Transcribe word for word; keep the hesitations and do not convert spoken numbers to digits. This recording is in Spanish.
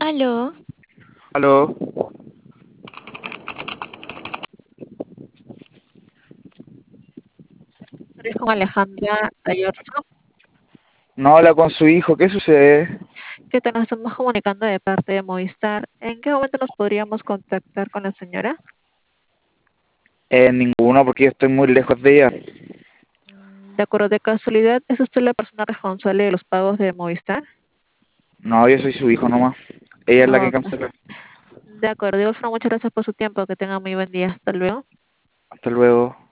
Aló, Aló, eres con Alejandra Ayerza, no habla con su hijo, ¿qué sucede? que te nos estamos comunicando de parte de Movistar. ¿En qué momento nos podríamos contactar con la señora? Eh, ninguno, porque yo estoy muy lejos de ella. Mm, De acuerdo, de casualidad, ¿es usted la persona responsable de los pagos de Movistar? No, yo soy su hijo nomás. Ella es la que Ok, cancela. de acuerdo, de igual forma, muchas gracias por su tiempo, que tenga muy buen día. Hasta luego. Hasta luego.